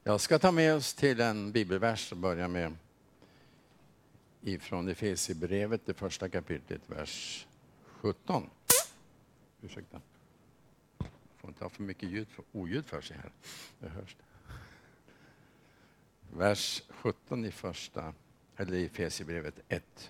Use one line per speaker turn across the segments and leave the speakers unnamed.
Jag ska ta med oss till en bibelvers och börja med ifrån Efesierbrevet, det första kapitlet, vers 17. Ursäkta. Jag får inte ha för mycket oljud för sig här. Det hörs. Vers 17 i Efesierbrevet 1.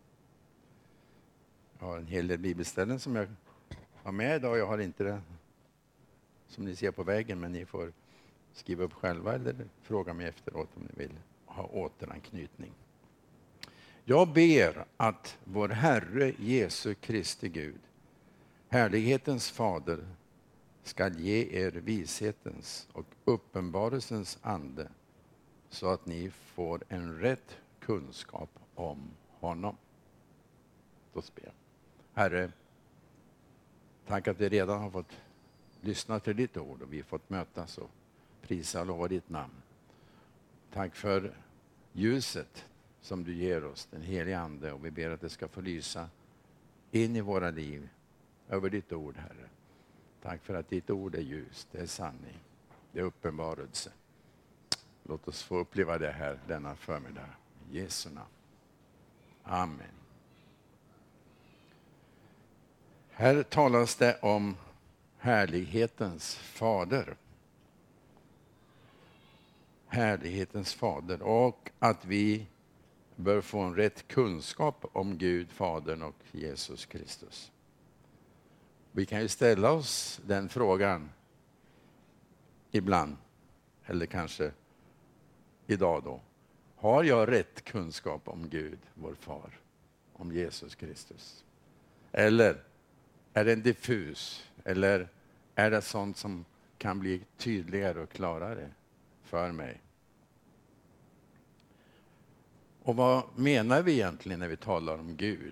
Jag har en hel del bibelställen som jag har med idag. Jag har inte det som ni ser på väggen, men ni får skriva upp själva eller fråga mig efteråt om ni vill ha återanknytning. Jag ber att vår Herre Jesu Kristi Gud, härlighetens fader, ska ge er vishetens och uppenbarelsens ande så att ni får en rätt kunskap om honom. Då ber jag. Herre, tack att vi redan har fått lyssna till ditt ord och vi har fått mötas och prisa och lova ditt namn. Tack för ljuset som du ger oss, den heliga ande, och vi ber att det ska få lysa in i våra liv över ditt ord, Herre. Tack för att ditt ord är ljus, det är sanning, det är uppenbarelse. Låt oss få uppleva det här denna förmiddag. I Jesu namn. Amen. Här talas det om härlighetens fader. Härlighetens fader, och att vi bör få en rätt kunskap om Gud, Fadern och Jesus Kristus. Vi kan ju ställa oss den frågan ibland, eller kanske idag då. Har jag rätt kunskap om Gud, vår far, om Jesus Kristus? Eller är den diffus? Eller är det sånt som kan bli tydligare och klarare för mig? Och vad menar vi egentligen när vi talar om Gud?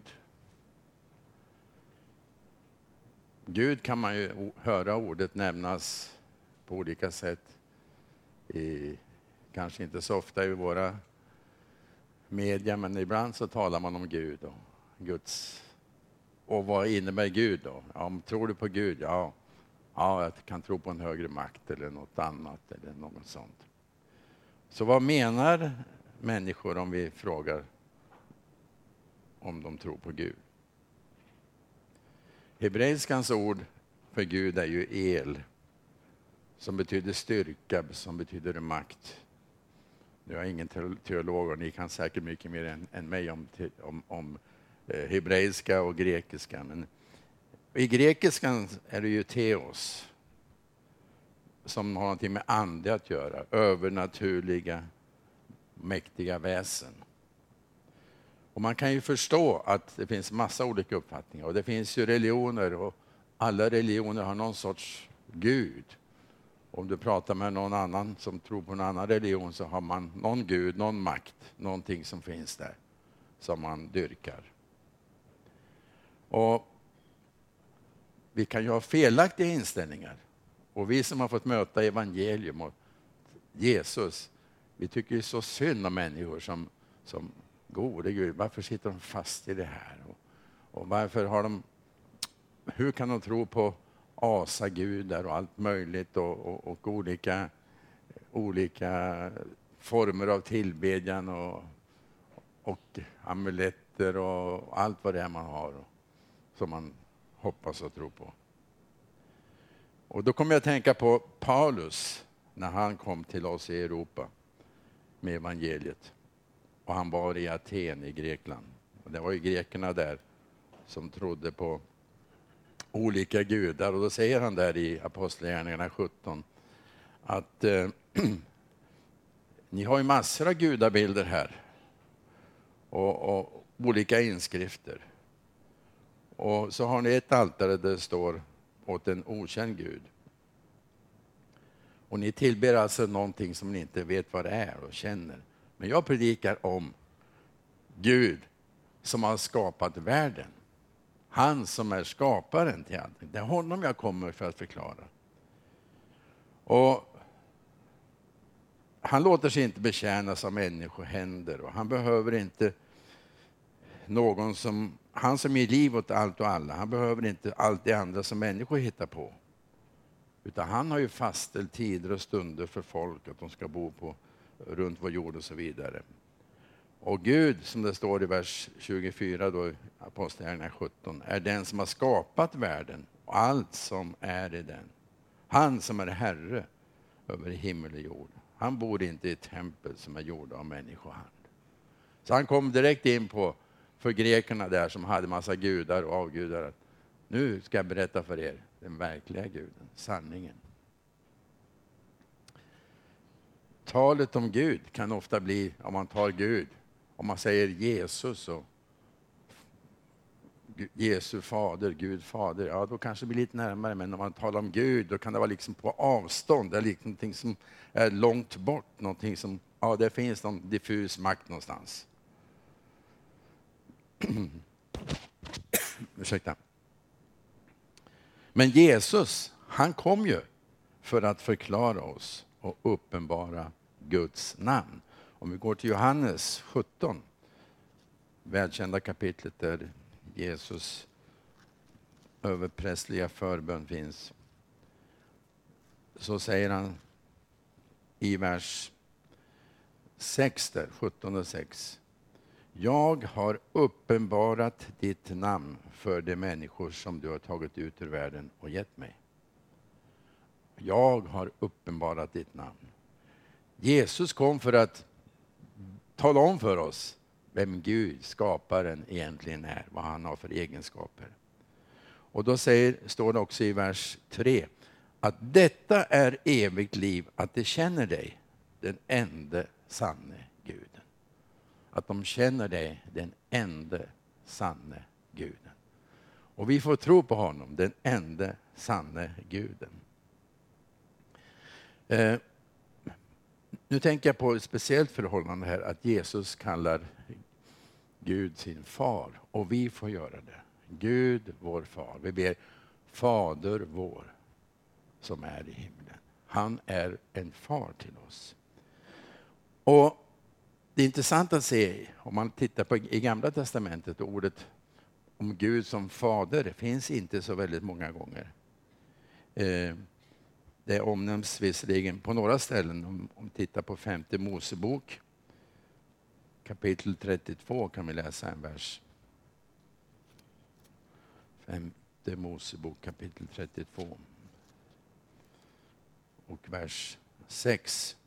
Gud kan man ju höra ordet nämnas på olika sätt. Kanske inte så ofta i våra media, men ibland så talar man om Gud och Guds. Och vad innebär Gud då? Ja, tror du på Gud? Ja, jag kan tro på en högre makt eller något annat eller något sånt. Så vad menar människor om vi frågar om de tror på Gud? Hebreiskans ord för Gud är ju el, som betyder styrka, som betyder makt. Jag är ingen teolog och ni kan säkert mycket mer än mig om hebreiska och grekiska. Men i grekiskan är det ju teos, som har någonting med ande att göra, övernaturliga, mäktiga väsen. Och man kan ju förstå att det finns massa olika uppfattningar. Och det finns ju religioner, och alla religioner har någon sorts Gud. Om du pratar med någon annan som tror på en annan religion, så har man någon Gud, någon makt, någonting som finns där som man dyrkar. Och vi kan ju ha felaktiga inställningar. Och vi som har fått möta evangelium och Jesus, vi tycker ju så synd om människor som gode Gud. Varför sitter de fast i det här? Och varför har hur kan de tro på asagudar och allt möjligt och olika former av tillbedjan och amuletter och allt vad det är man har som man hoppas och tror på. Och då kommer jag att tänka på Paulus när han kom till oss i Europa med evangeliet. Och han var i Aten i Grekland. Och det var ju grekerna där som trodde på olika gudar. Och då säger han där i Apostlagärningarna 17 att ni har ju massor av gudabilder här. Och olika inskrifter. Och så har ni ett altare där det står åt en okänd Gud. Och ni tillber alltså någonting som ni inte vet vad det är och känner. Men jag predikar om Gud som har skapat världen. Han som är skaparen till allt. Det är honom jag kommer för att förklara. Och han låter sig inte betjänas av människohänder. Och han behöver inte någon han som ger liv åt allt och alla. Han behöver inte allt det andra som människor hittar på. Utan han har ju fastställt tider och stunder för folk att de ska bo runt vår jord och så vidare. Och Gud, som det står i vers 24 då, Apostlagärningarna 17, är den som har skapat världen och allt som är i den. Han som är Herre över himmel och jord. Han bor inte i ett tempel som är gjord av människohand. Så han kom direkt in på, för grekerna där som hade massa gudar och avgudar, att nu ska jag berätta för er den verkliga guden, sanningen. Talet om Gud kan ofta bli, om man tar Gud, om man säger Jesus och Jesu fader, Gud fader, ja då kanske det blir lite närmare. Men om man talar om Gud, då kan det vara liksom på avstånd. Det är liksom någonting som är långt bort, någonting som, ja det finns någon diffus makt någonstans. Ursäkta. Men Jesus, han kom ju för att förklara oss och uppenbara Guds namn. Om vi går till Johannes 17, välkända kapitlet där Jesus överprästliga förbön finns, så säger han i vers 6 där, 17 och 6. Jag har uppenbarat ditt namn för de människor som du har tagit ut ur världen och gett mig. Jag har uppenbarat ditt namn. Jesus kom för att tala om för oss vem Gud, skaparen, egentligen är. Vad han har för egenskaper. Och då står det också i vers 3 att detta är evigt liv, att de känner dig, den enda sanne Guden. Att de känner dig, den enda sanne Guden. Och vi får tro på honom, den enda sanne Guden. Nu tänker jag på ett speciellt förhållande här, att Jesus kallar Gud sin far, och vi får göra det. Gud vår far. Vi ber Fader vår som är i himlen. Han är en far till oss. Och det är intressant att se, om man tittar på i Gamla testamentet, ordet om Gud som fader finns inte så väldigt många gånger. Det omnämns visserligen på några ställen. Om vi tittar på 5:e Mosebok, kapitel 32 kan vi läsa en vers. 5:e Mosebok kapitel 32 och vers 6.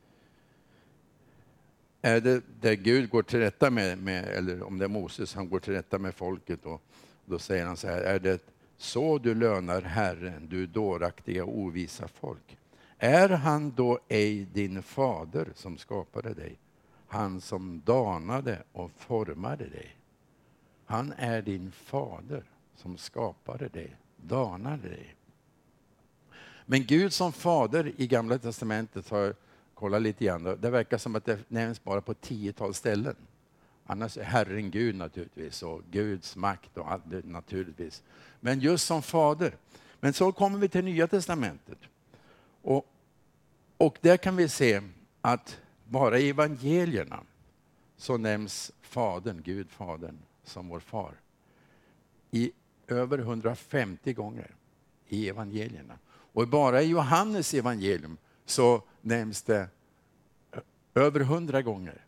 Är det där Gud går till rätta med, eller om det är Moses, han går till rätta med folket, och då säger han så här: är det så du lönar Herren, du dåraktiga och ovisa folk? Är han då ej din fader som skapade dig? Han som danade och formade dig. Han är din fader som skapade dig, danade dig. Men Gud som fader i Gamla testamentet har kollat lite grann. Det verkar som att det nämns bara på 10-tal ställen. Annars är Herren Gud naturligtvis, och Guds makt och allt det naturligtvis. Men just som fader. Men så kommer vi till Nya testamentet. Och där kan vi se att bara i evangelierna så nämns fadern, Gud fadern, som vår far. I över 150 gånger i evangelierna. Och bara i Johannes evangelium så nämns det över 100 gånger.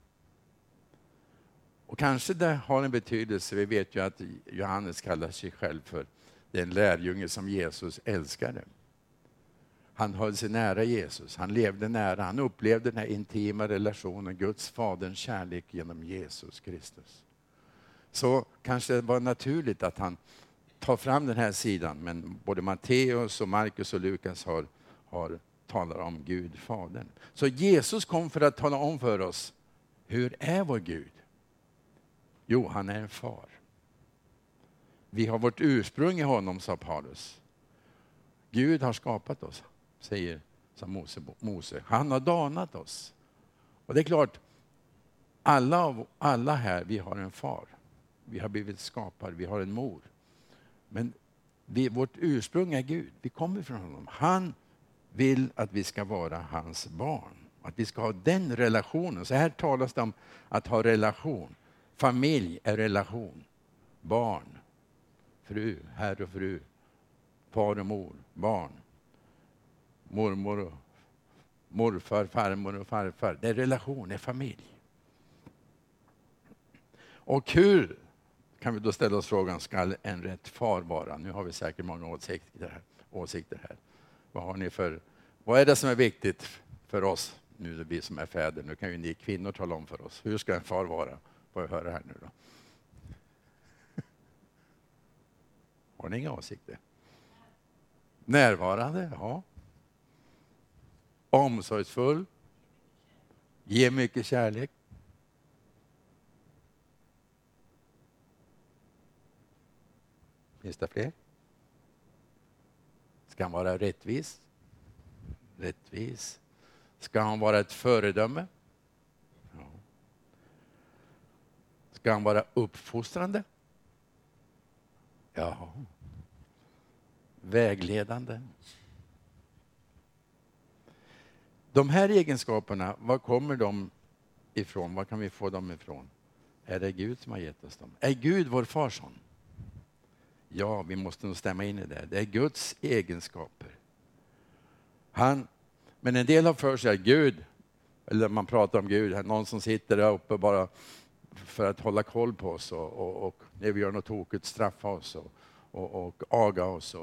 Och kanske det har en betydelse. Vi vet ju att Johannes kallar sig själv för den lärjunge som Jesus älskade. Han höll sig nära Jesus. Han levde nära. Han upplevde den här intima relationen, Guds faderns kärlek genom Jesus Kristus. Så kanske det var naturligt att han tar fram den här sidan. Men både Matteus och Markus och Lukas talar om Gud, Fadern. Så Jesus kom för att tala om för oss, hur är vår Gud? Jo, han är en far. Vi har vårt ursprung i honom, sa Paulus. Gud har skapat oss, säger Mose. Han har danat oss. Och det är klart, alla här, vi har en far. Vi har blivit skapade, vi har en mor. Men vårt ursprung är Gud. Vi kommer från honom. Han vill att vi ska vara hans barn. Att vi ska ha den relationen. Så här talas det om att ha relation. Familj är relation. Barn, fru, herre och fru, far och mor, barn. mormor och morfar, farmor och farfar. Det är relation, det är familj. Och hur kan vi då ställa oss frågan, ska en rätt far vara? Nu har vi säkert många åsikter här. Vad är det som är viktigt för oss, nu vi som är fäder? Nu kan ju ni kvinnor tala om för oss. Hur ska en far vara? Får jag höra här nu då? Har ni inga åsikter? Närvarande, ja. Omsorgsfull. Ge mycket kärlek. Finns det fler? Ska han vara rättvis? Rättvis. Ska han vara ett föredöme? Ja. Ska han vara uppfostrande? Ja. Vägledande. De här egenskaperna, var kommer de ifrån? Var kan vi få dem ifrån? Är det Gud som har gett oss dem? Är Gud vår far sån? Ja, vi måste nog stämma in i det. Det är Guds egenskaper. Men en del har för sig att Gud, eller man pratar om Gud, någon som sitter där uppe bara för att hålla koll på oss och när vi gör något tokigt straffa oss och aga oss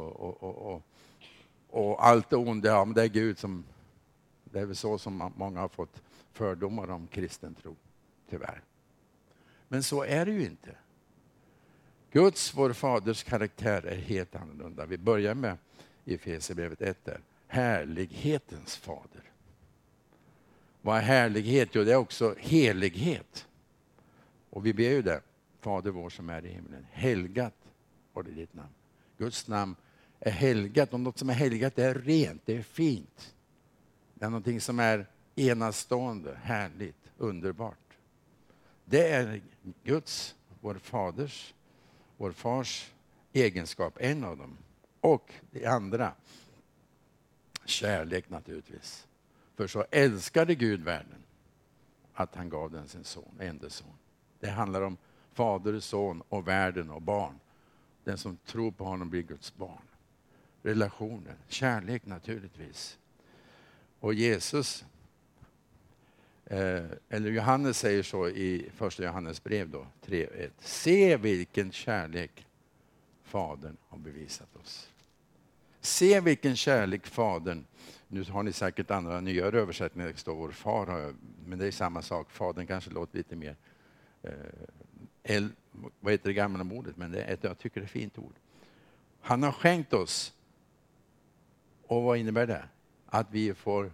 och allt det onda. Ja, men det är Gud som, det är väl så som många har fått fördomar om kristen tro, tyvärr. Men så är det ju inte. Guds, vår faders karaktär är helt annorlunda. Vi börjar med i Efesierbrevet 1 där. Härlighetens fader. Vad är härlighet? Jo, det är också helighet. Och vi ber ju det. Fader vår som är i himlen. Helgat var det ditt namn. Guds namn är helgat. Och något som är helgat är rent, det är fint. Det är någonting som är enastående, härligt, underbart. Det är Guds, vår fars egenskap, en av dem. Och det andra, kärlek naturligtvis. För så älskade Gud världen att han gav den sin son, enda son. Det handlar om fader, son och världen och barn. Den som tror på honom blir Guds barn. Relationen, kärlek naturligtvis. Och Jesus, eller Johannes säger så i första Johannes brev då, 3:1. Se vilken kärlek Fadern har bevisat oss. Se vilken kärlek Fadern, nu har ni säkert andra nyare översättningar, det står vår far, men det är samma sak. Fadern kanske låter lite mer, vad heter det gamla ordet, men jag tycker det är ett fint ord. Han har skänkt oss, och vad innebär det? Att vi får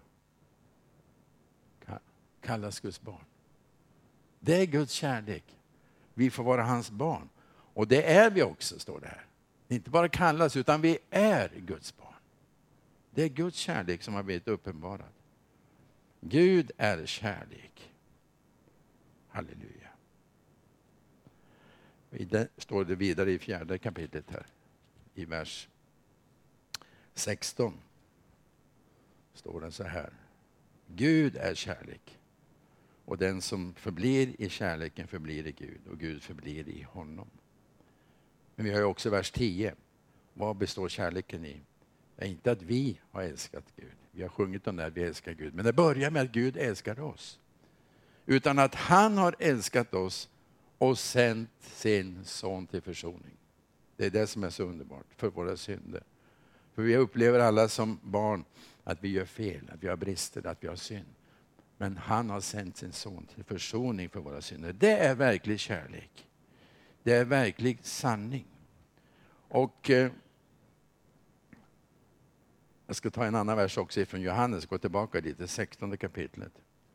kallas Guds barn. Det är Guds kärlek. Vi får vara hans barn. Och det är vi också, står det här. Inte bara kallas, utan vi är Guds barn. Det är Guds kärlek som har blivit uppenbarad. Gud är kärlek. Halleluja. Det står det vidare i 4:e kapitlet här. I vers 16 står det så här. Gud är kärlek. Och den som förblir i kärleken förblir i Gud. Och Gud förblir i honom. Men vi har ju också vers 10. Vad består kärleken i? Det är inte att vi har älskat Gud. Vi har sjungit om det här, vi älskar Gud. Men det börjar med att Gud älskar oss. Utan att han har älskat oss och sänt sin son till försoning. Det är det som är så underbart för våra synder. För vi upplever alla som barn att vi gör fel, att vi har brister, att vi har synd. Men han har sänt sin son till försoning för våra synder. Det är verklig kärlek. Det är verklig sanning. Och jag ska ta en annan vers också från Johannes, gå tillbaka dit, det 16:e kapitlet.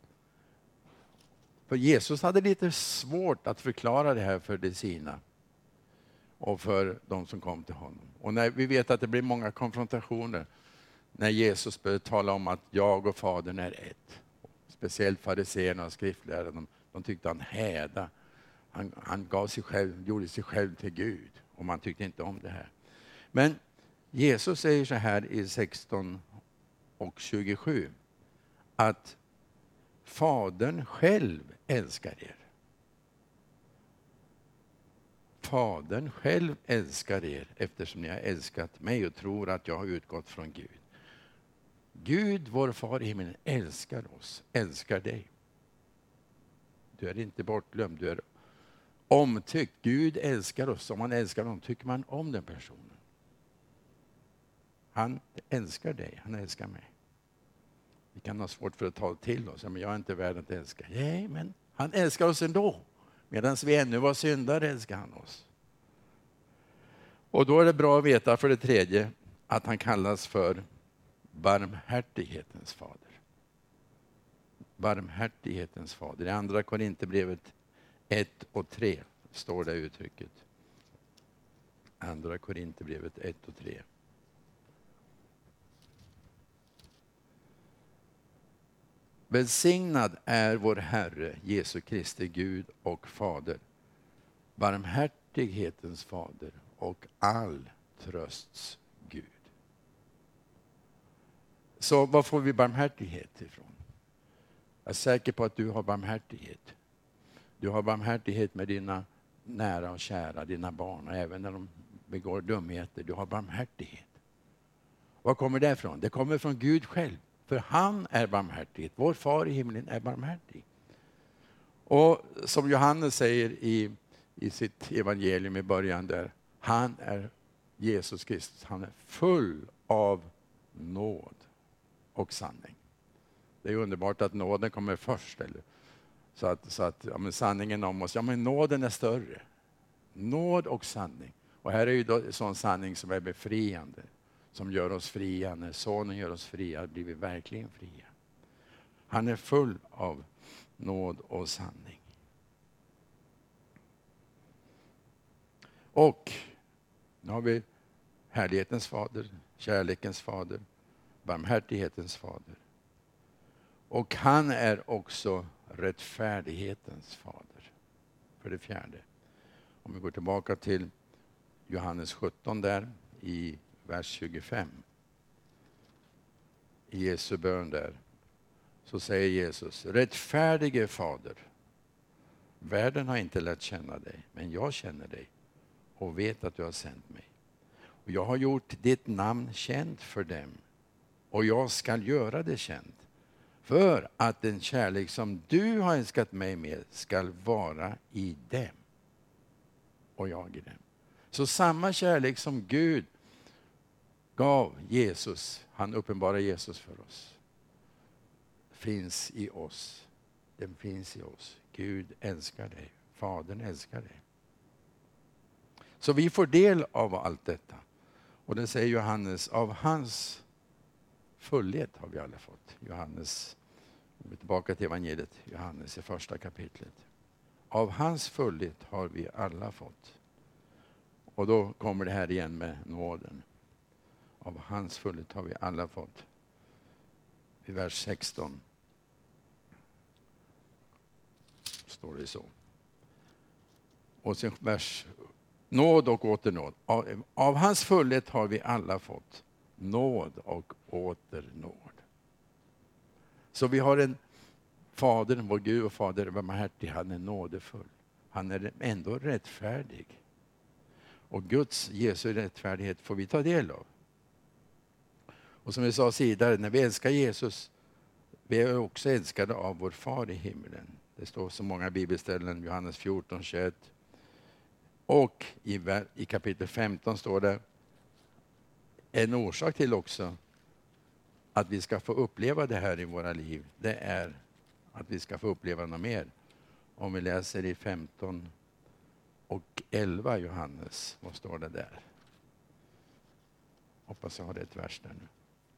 För Jesus hade lite svårt att förklara det här för de sina och för de som kom till honom. Och när vi vet att det blir många konfrontationer när Jesus började tala om att jag och Fadern är ett. Speciellt fariséerna och skriftlärarna, de tyckte han häda. Han gav sig själv, gjorde sig själv till Gud. Och man tyckte inte om det här. Men Jesus säger så här i 16:27. Att Fadern själv älskar er. Fadern själv älskar er eftersom ni har älskat mig och tror att jag har utgått från Gud. Gud, vår far i himlen, älskar oss, älskar dig. Du är inte bortglömd, du är omtyckt. Gud älskar oss. Om man älskar någon tycker man om den personen. Han älskar dig, han älskar mig. Vi kan ha svårt för att ta till oss, men jag är inte värd att älska. Nej, men han älskar oss ändå. Medan vi ännu var syndare älskar han oss. Och då är det bra att veta för det tredje att han kallas för barmhärtighetens fader. Barmhärtighetens fader. I andra Korinthierbrevet 1 och 3 står det uttrycket. Andra Korinthierbrevet 1 och 3. Välsignad är vår Herre, Jesu Kristi Gud och Fader, barmhärtighetens fader och all trösts Gud. Så var får vi barmhärtighet ifrån? Jag är säker på att du har barmhärtighet. Du har barmhärtighet med dina nära och kära, dina barn, och även när de begår dumheter. Du har barmhärtighet. Var kommer det ifrån? Det kommer från Gud själv. För han är barmhärtighet. Vår far i himlen är barmhärtig. Och som Johannes säger i sitt evangelium i början där. Han är Jesus Kristus. Han är full av nåd och sanning. Det är underbart att nåden kommer först. Eller? Så att ja, men sanningen om oss. Ja, men nåden är större. Nåd och sanning. Och här är ju då sån sanning som är befriande. Som gör oss fria. När sonen gör oss fria blir vi verkligen fria. Han är full av nåd och sanning. Och nu har vi härlighetens fader, kärlekens fader, barmhärtighetens fader. Och han är också rättfärdighetens fader. För det fjärde. Om vi går tillbaka till Johannes 17 där i vers 25. I Jesu bön där. Så säger Jesus, rättfärdige fader. Världen har inte lärt känna dig, men jag känner dig och vet att du har sänt mig. Och jag har gjort ditt namn känt för dem och jag ska göra det känt. För att den kärlek som du har älskat mig med ska vara i dem och jag i dem. Så samma kärlek som Gud gav Jesus, han uppenbarar Jesus för oss, finns i oss. Den finns i oss. Gud älskar dig. Fadern älskar dig. Så vi får del av allt detta. Och det säger Johannes, av hans fullhet har vi alla fått. Johannes, om vi är tillbaka till evangeliet, Johannes i första kapitlet. Av hans fullhet har vi alla fått. Och då kommer det här igen med nåden. Av hans fullhet har vi alla fått. I vers 16 står det så. Och sen vers nåd och åter nåd. Av hans fullhet har vi alla fått nåd och åter nåd. Så vi har en fader, vår Gud och fader, barmhärtig, han är nådefull. Han är ändå rättfärdig. Och Guds, Jesu rättfärdighet får vi ta del av. Och som vi sa tidigare, när vi älskar Jesus, vi är också älskade av vår far i himlen. Det står så många bibelställen, Johannes 14, 21. Och i kapitel 15 står det en orsak till också att vi ska få uppleva det här i våra liv. Det är att vi ska få uppleva något mer. Om vi läser i 15 och 11 Johannes, vad står det där? Hoppas jag har rätt vers där nu.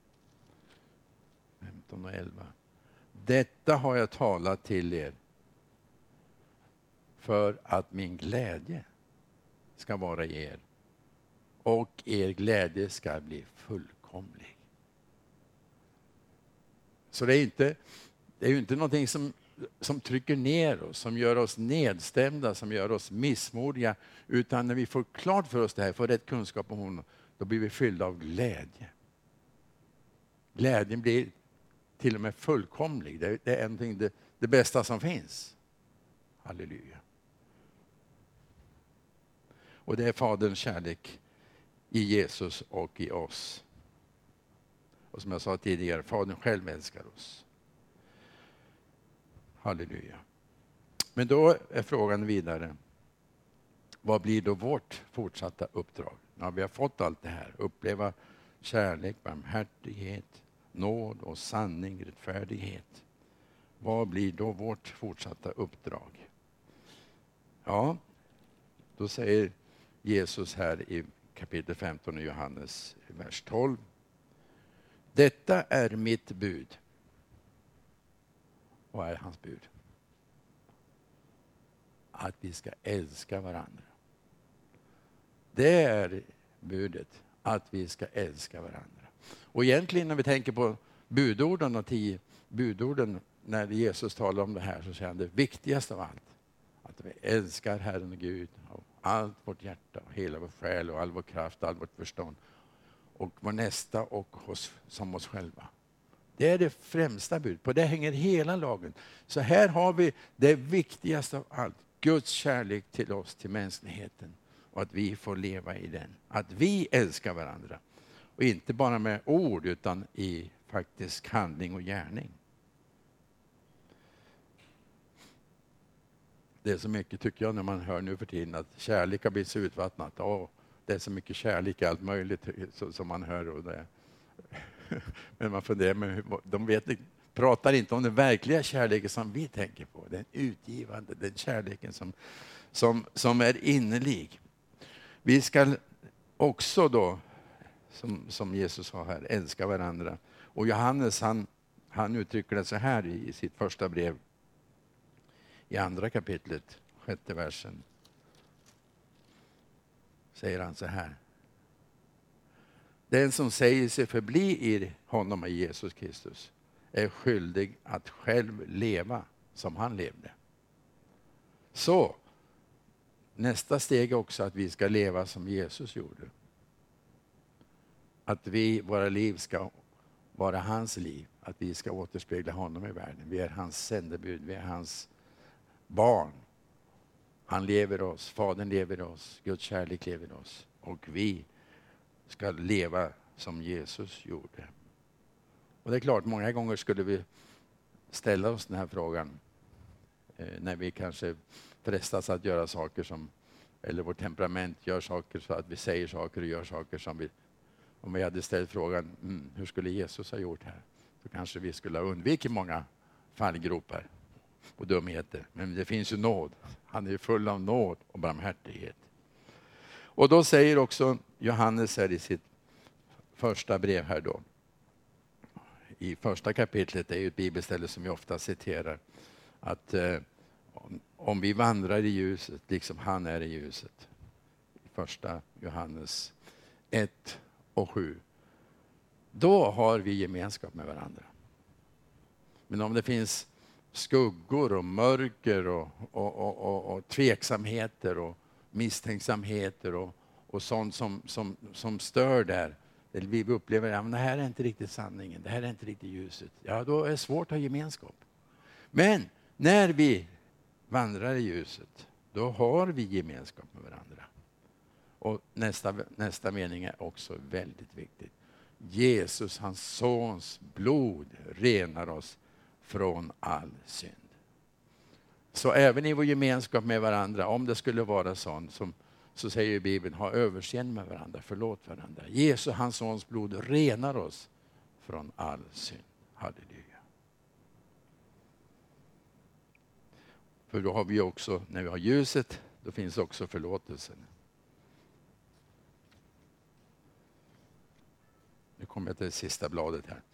15 och 11. Detta har jag talat till er för att min glädje ska vara i er och er glädje ska bli fullkomlig. Så det är ju inte någonting som trycker ner oss, som gör oss nedstämda, som gör oss missmodiga, utan när vi får klart för oss det här, får rätt kunskap om honom, då blir vi fyllda av glädje. Glädjen blir till och med fullkomlig. Det är någonting det bästa som finns. Halleluja. Och det är Faderns kärlek i Jesus och i oss. Och som jag sa tidigare, Fadern själv älskar oss. Halleluja. Men då är frågan vidare. Vad blir då vårt fortsatta uppdrag? Ja, vi har fått allt det här. Uppleva kärlek, barmhärtighet, nåd och sanning, rättfärdighet. Vad blir då vårt fortsatta uppdrag? Ja, då säger Jesus här i kapitel 15 i Johannes, vers 12. Detta är mitt bud. Vad är hans bud? Att vi ska älska varandra. Det är budet, att vi ska älska varandra. Och egentligen när vi tänker på budorden och 10 budorden, när Jesus talar om det här, så säger han det viktigaste av allt. Att vi älskar Herren och Gud av allt vårt hjärta, hela vår själ och all vår kraft, all vårt förstånd. Och vår nästa och som oss själva. Det är det främsta budet. På det hänger hela lagen. Så här har vi det viktigaste av allt. Guds kärlek till oss, till mänskligheten. Och att vi får leva i den. Att vi älskar varandra. Och inte bara med ord utan i faktisk handling och gärning. Det är så mycket, tycker jag, när man hör nu för tiden att kärlek har blivit så utvattnat. Det är så mycket kärlek i allt möjligt som man hör. Och det. Men man funderar med, de pratar inte om den verkliga kärleken som vi tänker på. Den utgivande, den kärleken som är innerlig. Vi ska också då, som Jesus sa här, älska varandra. Och Johannes han uttrycker det så här i sitt första brev. I andra kapitlet, 6:e versen. Säger han så här. Den som säger sig förbli i honom, i Jesus Kristus, är skyldig att själv leva som han levde. Så nästa steg är också att vi ska leva som Jesus gjorde. Att våra liv ska vara hans liv. Att vi ska återspegla honom i världen. Vi är hans sändebud, vi är hans barn. Han lever oss, Fadern lever oss, Guds kärlek lever oss. Och vi ska leva som Jesus gjorde. Och det är klart, många gånger skulle vi ställa oss den här frågan när vi kanske frestas att göra saker som, eller vårt temperament gör saker så att vi säger saker och gör saker som vi, om vi hade ställt frågan, hur skulle Jesus ha gjort här? Så kanske vi skulle ha undvikit många fallgropar och dumheter. Men det finns ju nåd. Han är full av nåd och barmhärtighet. Och då säger också Johannes här i sitt första brev här då. I första kapitlet, det är ju ett bibelställe som vi ofta citerar. Att om vi vandrar i ljuset, liksom han är i ljuset. I första Johannes 1:7. Då har vi gemenskap med varandra. Men om det finns skuggor och mörker och tveksamheter och misstänksamheter och sånt som stör där. Vi upplever att det här är inte riktigt sanningen, det här är inte riktigt ljuset. Ja, då är det svårt att ha gemenskap. Men när vi vandrar i ljuset, då har vi gemenskap med varandra. Och nästa mening är också väldigt viktigt. Jesus, hans sons blod, renar oss från all synd. Så även i vår gemenskap med varandra, om det skulle vara sånt så säger Bibeln, ha överseende med varandra, förlåt varandra. Jesus, hans sons blod, renar oss från all synd. Halleluja. För då har vi också, när vi har ljuset, då finns också förlåtelsen. Nu kommer jag till det sista bladet här.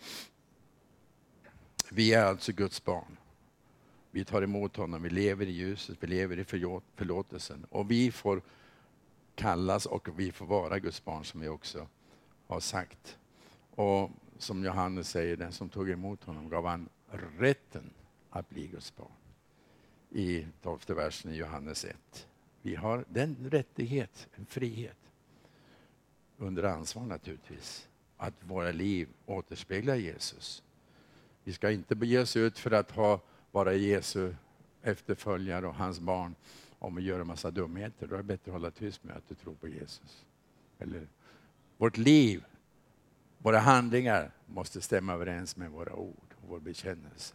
Vi är alltså Guds barn. Vi tar emot honom, vi lever i ljuset, vi lever i förlåtelsen. Och vi får kallas och vi får vara Guds barn, som vi också har sagt. Och som Johannes säger, den som tog emot honom gav han rätten att bli Guds barn. I 12:e versen i Johannes 1. Vi har den rättighet, en frihet. Under ansvar naturligtvis. Att våra liv återspeglar Jesus. Vi ska inte bege oss ut för att vara Jesu efterföljare och hans barn om vi gör en massa dumheter. Då är det bättre att hålla tyst med att du tror på Jesus. Eller vårt liv Våra handlingar måste stämma överens med våra ord och vår bekännelse.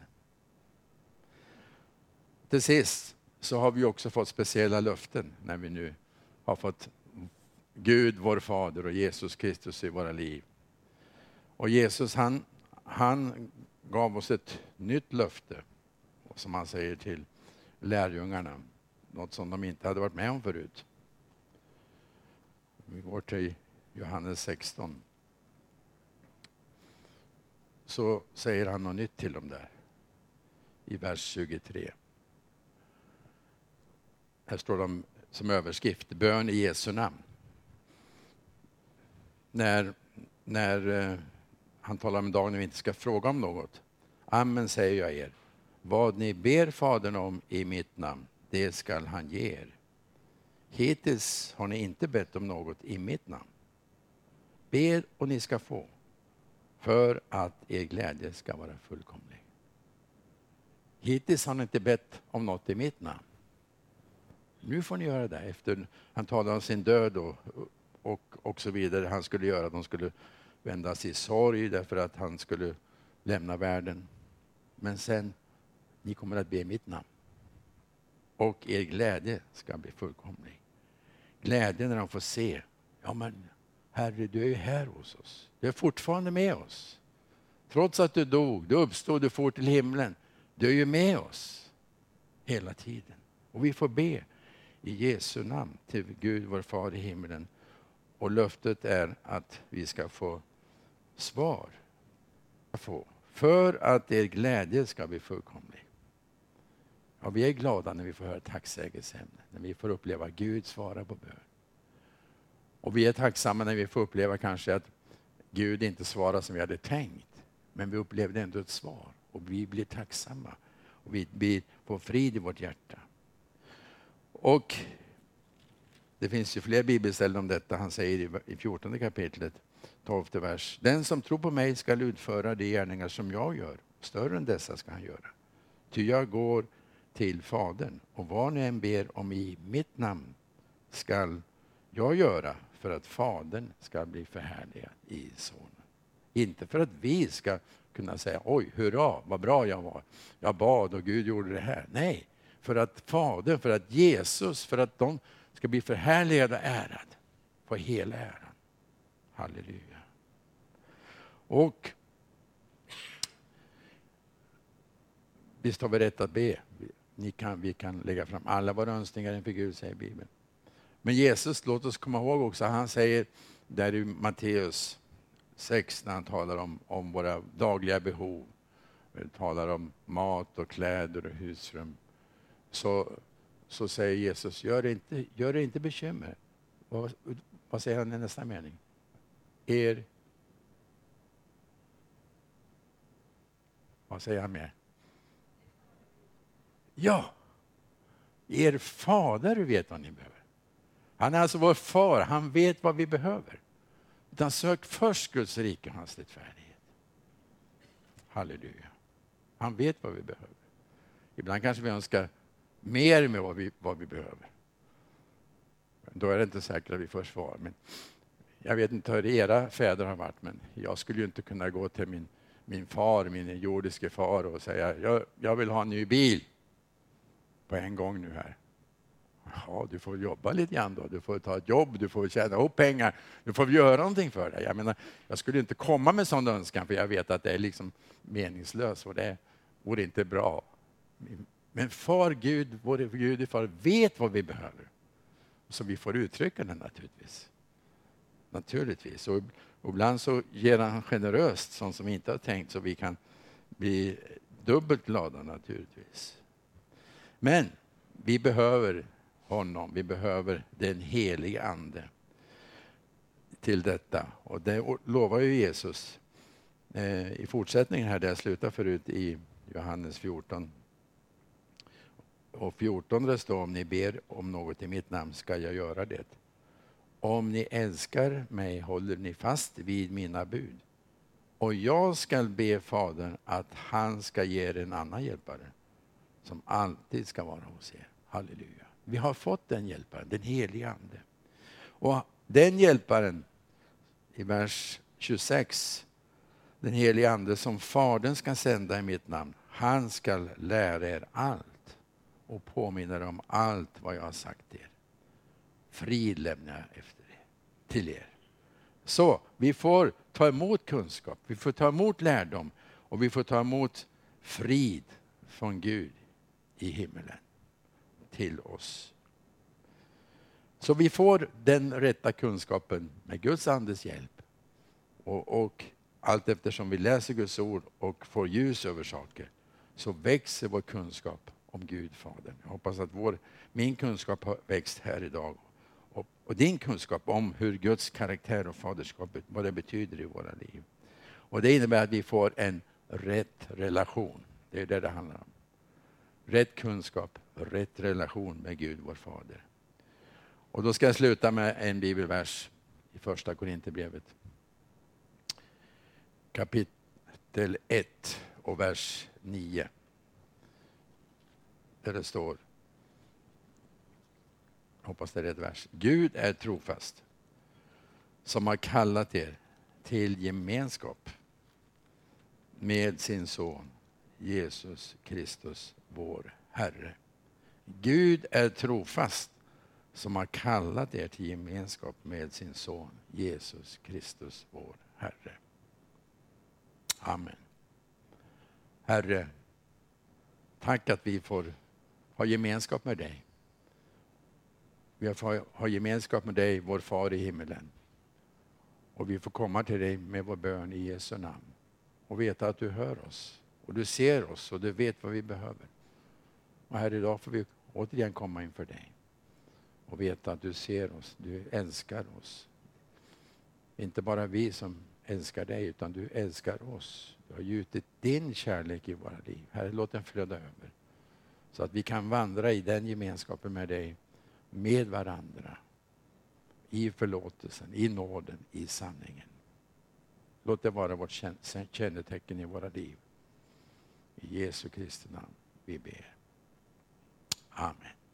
Till sist så har vi också fått speciella löften när vi nu har fått Gud, vår Fader och Jesus Kristus i våra liv. Och Jesus han gav oss ett nytt löfte, som han säger till lärjungarna. Något som de inte hade varit med om förut. Vi går till Johannes 16. Så säger han något nytt till dem där. I vers 23. Här står de som överskrift. Bön i Jesu namn. När han talar om dagen när vi inte ska fråga om något. Amen säger jag er. Vad ni ber Fadern om i mitt namn, det skall han ge er. Hittills har ni inte bett om något i mitt namn. Be och ni ska få. För att er glädje ska vara fullkomlig. Hittills har ni inte bett om något i mitt namn. Nu får ni göra det. Efter han talade om sin död och så vidare. Han skulle göra, de skulle vända sig i sorg därför att han skulle lämna världen. Men sen, ni kommer att be i mitt namn. Och er glädje ska bli fullkomlig. Glädje när de får se. Ja men Herre, du är ju här hos oss. Du är fortfarande med oss. Trots att du dog, du uppstod, du for till himlen. Du är ju med oss hela tiden. Och vi får be i Jesu namn till Gud, vår far i himlen. Och löftet är att vi ska få svar. För att er glädje ska bli fullkomlig. Ja, vi är glada när vi får höra tacksägelseämne. När vi får uppleva Gud svara på bön. Och vi är tacksamma när vi får uppleva kanske att Gud inte svarar som vi hade tänkt. Men vi upplevde ändå ett svar. Och vi blir tacksamma. Och vi får frid i vårt hjärta. Och det finns ju fler bibelställen om detta. Han säger i 14 kapitlet, 12 vers. Den som tror på mig ska utföra de gärningar som jag gör. Större än dessa ska han göra. Ty jag går till Fadern. Och vad ni än ber om i mitt namn ska jag göra för att Fadern ska bli förhärligad i Sonen. Inte för att vi ska kunna säga, oj, hurra, vad bra jag var. Jag bad och Gud gjorde det här. Nej, för att Fadern, för att Jesus, för att de ska bli förhärligade och ärad. Få hela äran. Halleluja. Och visst har vi rätt att be. Vi kan lägga fram alla våra önskningar inför Gud, säger Bibeln. Men Jesus, låt oss komma ihåg också, han säger där i Matteus 6 när han talar om våra dagliga behov. Han talar om mat och kläder och husrum. Så säger Jesus, gör det inte bekymmer. Vad säger han i nästa mening? Vad säger han mer? Ja, er fader vet vad ni behöver. Han är alltså vår far, han vet vad vi behöver. Utan sök först Guds rike och hans rättfärdighet. Halleluja. Han vet vad vi behöver. Ibland kanske vi önskar mer med vad vi behöver. Då är det inte säkert att vi får svar. Men jag vet inte hur era fäder har varit, men jag skulle ju inte kunna gå till min far, min jordiske far och säga jag vill ha en ny bil på en gång nu här. Ja, du får jobba lite grann då. Du får ta ett jobb, du får tjäna ihop pengar. Du får göra någonting för dig. Jag menar, jag skulle inte komma med sån önskan för jag vet att det är liksom meningslöst och det vore inte bra. Men far Gud, vår Gud far vet vad vi behöver. Så vi får uttrycka det naturligtvis. Naturligtvis. Och ibland så ger han generöst sånt som vi inte har tänkt så vi kan bli dubbelt glada naturligtvis. Men vi behöver honom. Vi behöver den helige ande till detta. Och det lovar ju Jesus i fortsättningen här där jag slutar förut i Johannes 14. Och 14 det står om ni ber om något i mitt namn ska jag göra det. Om ni älskar mig håller ni fast vid mina bud. Och jag ska be Fadern att han ska ge er en annan hjälpare som alltid ska vara hos er. Halleluja. Vi har fått den hjälparen, den helige ande. Och den hjälparen i vers 26. Den helige ande som Fadern ska sända i mitt namn, han ska lära er allt och påminna er om allt vad jag har sagt er. Frid lämnar jag efter er, till er. Så vi får ta emot kunskap, vi får ta emot lärdom och vi får ta emot frid från Gud i himmelen till oss. Så vi får den rätta kunskapen med Guds andes hjälp. Och allt eftersom vi läser Guds ord och får ljus över saker så växer vår kunskap om Gud Fadern. Jag hoppas att min kunskap har växt här idag. Och din kunskap om hur Guds karaktär och faderskapet, vad det betyder i våra liv. Och det innebär att vi får en rätt relation. Det är det handlar om. Rätt kunskap, rätt relation med Gud vår Fader. Och då ska jag sluta med en bibelvers i första Korinthierbrevet. Kapitel 1 och vers 9. Där det står, hoppas det är rätt vers. Gud är trofast som har kallat er till gemenskap med sin son Jesus Kristus, vår Herre. Gud är trofast som har kallat er till gemenskap med sin son Jesus Kristus, vår Herre. Amen. Herre, tack att vi får ha gemenskap med dig. Vi får ha gemenskap med dig, vår far i himmelen. Och vi får komma till dig med vår bön i Jesu namn. Och veta att du hör oss. Och du ser oss och du vet vad vi behöver. Och här idag får vi återigen komma inför dig. Och veta att du ser oss, du älskar oss. Inte bara vi som älskar dig utan du älskar oss. Du har gjutit din kärlek i våra liv. Herre, låt den flöda över. Så att vi kan vandra i den gemenskapen med dig. Med varandra. I förlåtelsen, i nåden, i sanningen. Låt det vara vårt kännetecken i våra liv. I Jesu Kristi namn vi ber. Amen.